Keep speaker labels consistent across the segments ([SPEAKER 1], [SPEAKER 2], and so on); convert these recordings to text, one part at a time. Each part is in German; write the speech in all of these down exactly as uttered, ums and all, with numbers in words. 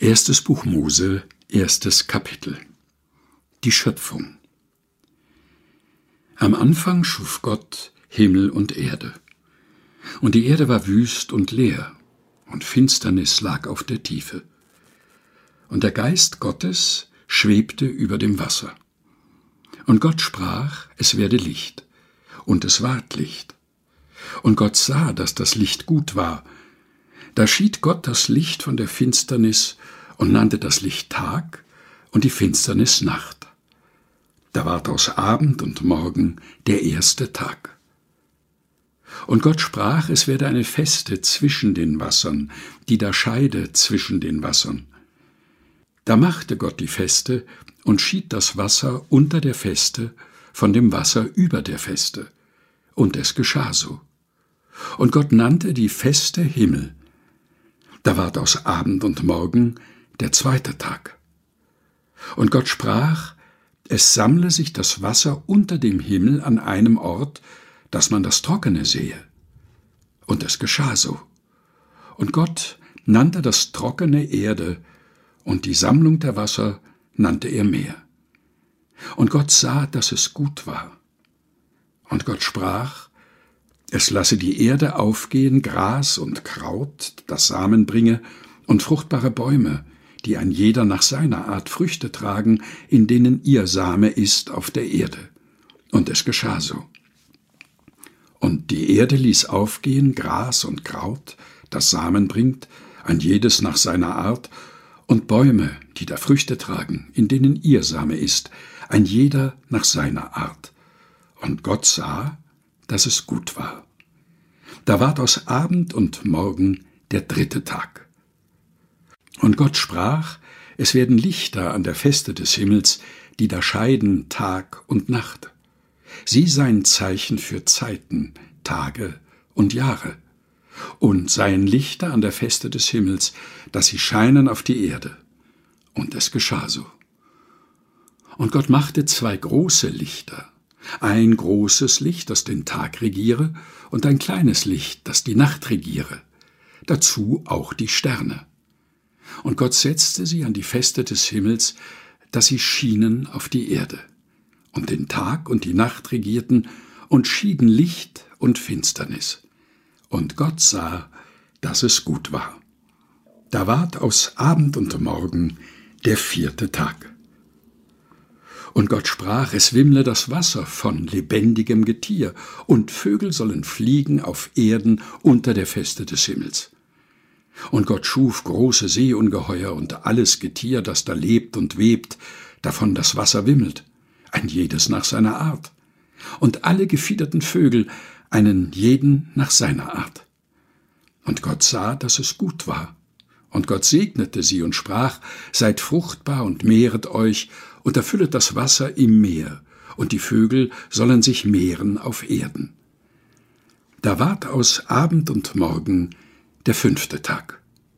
[SPEAKER 1] Erstes Buch Mose, erstes Kapitel. Die Schöpfung. Am Anfang schuf Gott Himmel und Erde. Und die Erde war wüst und leer, und Finsternis lag auf der Tiefe. Und der Geist Gottes schwebte über dem Wasser. Und Gott sprach, es werde Licht, und es ward Licht. Und Gott sah, dass das Licht gut war. Da schied Gott das Licht von der Finsternis und nannte das Licht Tag und die Finsternis Nacht. Da ward aus Abend und Morgen der erste Tag. Und Gott sprach, es werde eine Feste zwischen den Wassern, die da scheide zwischen den Wassern. Da machte Gott die Feste und schied das Wasser unter der Feste von dem Wasser über der Feste. Und es geschah so. Und Gott nannte die Feste Himmel. Da ward aus Abend und Morgen der zweite Tag. Und Gott sprach, es sammle sich das Wasser unter dem Himmel an einem Ort, dass man das Trockene sehe. Und es geschah so. Und Gott nannte das Trockene Erde, und die Sammlung der Wasser nannte er Meer. Und Gott sah, dass es gut war. Und Gott sprach, es lasse die Erde aufgehen, Gras und Kraut, das Samen bringe, und fruchtbare Bäume, die ein jeder nach seiner Art Früchte tragen, in denen ihr Same ist auf der Erde. Und es geschah so. Und die Erde ließ aufgehen Gras und Kraut, das Samen bringt, ein jedes nach seiner Art, und Bäume, die da Früchte tragen, in denen ihr Same ist, ein jeder nach seiner Art. Und Gott sah, dass es gut war. Da ward aus Abend und Morgen der dritte Tag. Und Gott sprach, es werden Lichter an der Feste des Himmels, die da scheiden Tag und Nacht. Sie seien Zeichen für Zeiten, Tage und Jahre. Und seien Lichter an der Feste des Himmels, dass sie scheinen auf die Erde. Und es geschah so. Und Gott machte zwei große Lichter, ein großes Licht, das den Tag regiere, und ein kleines Licht, das die Nacht regiere, dazu auch die Sterne. Und Gott setzte sie an die Feste des Himmels, dass sie schienen auf die Erde, und den Tag und die Nacht regierten und schieden Licht und Finsternis. Und Gott sah, dass es gut war. Da ward aus Abend und Morgen der vierte Tag. Und Gott sprach, es wimmle das Wasser von lebendigem Getier, und Vögel sollen fliegen auf Erden unter der Feste des Himmels. Und Gott schuf große Seeungeheuer und alles Getier, das da lebt und webt, davon das Wasser wimmelt, ein jedes nach seiner Art, und alle gefiederten Vögel, einen jeden nach seiner Art. Und Gott sah, dass es gut war. Und Gott segnete sie und sprach, seid fruchtbar und mehret euch und erfüllet das Wasser im Meer, und die Vögel sollen sich mehren auf Erden. Da ward aus Abend und Morgen der fünfte Tag.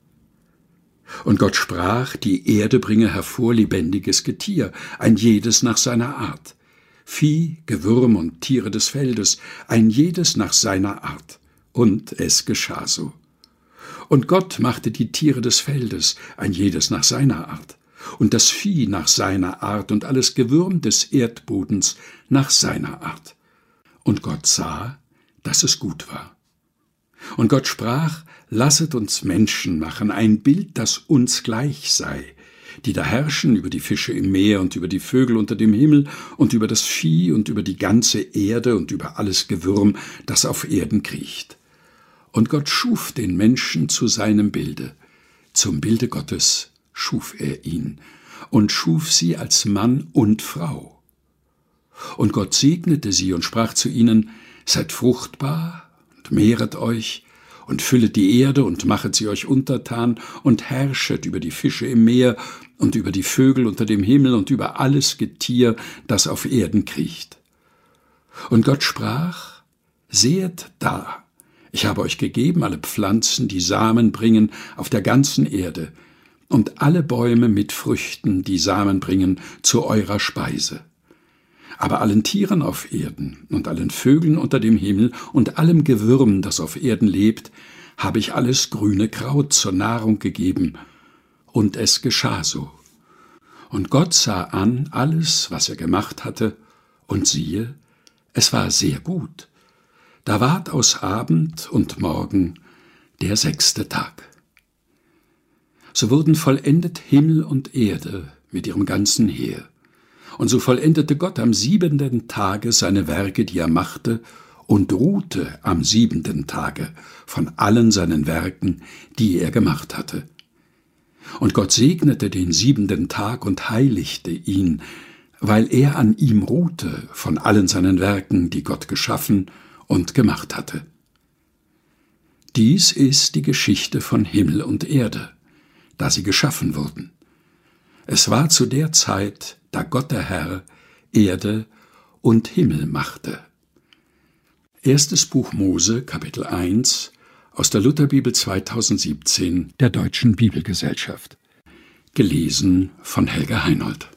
[SPEAKER 1] Und Gott sprach, die Erde bringe hervor lebendiges Getier, ein jedes nach seiner Art. Vieh, Gewürm und Tiere des Feldes, ein jedes nach seiner Art. Und es geschah so. Und Gott machte die Tiere des Feldes, ein jedes nach seiner Art, und das Vieh nach seiner Art und alles Gewürm des Erdbodens nach seiner Art. Und Gott sah, dass es gut war. Und Gott sprach, lasset uns Menschen machen, ein Bild, das uns gleich sei, die da herrschen über die Fische im Meer und über die Vögel unter dem Himmel und über das Vieh und über die ganze Erde und über alles Gewürm, das auf Erden kriecht. Und Gott schuf den Menschen zu seinem Bilde. Zum Bilde Gottes schuf er ihn und schuf sie als Mann und Frau. Und Gott segnete sie und sprach zu ihnen, seid fruchtbar und mehret euch und füllet die Erde und machet sie euch untertan und herrschet über die Fische im Meer und über die Vögel unter dem Himmel und über alles Getier, das auf Erden kriecht. Und Gott sprach, sehet da, ich habe euch gegeben alle Pflanzen, die Samen bringen auf der ganzen Erde, und alle Bäume mit Früchten, die Samen bringen, zu eurer Speise. Aber allen Tieren auf Erden und allen Vögeln unter dem Himmel und allem Gewürm, das auf Erden lebt, habe ich alles grüne Kraut zur Nahrung gegeben, und es geschah so. Und Gott sah an alles, was er gemacht hatte, und siehe, es war sehr gut. Da ward aus Abend und Morgen der sechste Tag. So wurden vollendet Himmel und Erde mit ihrem ganzen Heer. Und so vollendete Gott am siebenten Tage seine Werke, die er machte, und ruhte am siebenten Tage von allen seinen Werken, die er gemacht hatte. Und Gott segnete den siebenten Tag und heiligte ihn, weil er an ihm ruhte von allen seinen Werken, die Gott geschaffen und gemacht hatte. Dies ist die Geschichte von Himmel und Erde, da sie geschaffen wurden. Es war zu der Zeit, da Gott der Herr Erde und Himmel machte. Erstes Buch Mose, Kapitel eins, aus der Lutherbibel zweitausendsiebzehn der Deutschen Bibelgesellschaft. Gelesen von Helga Heinold.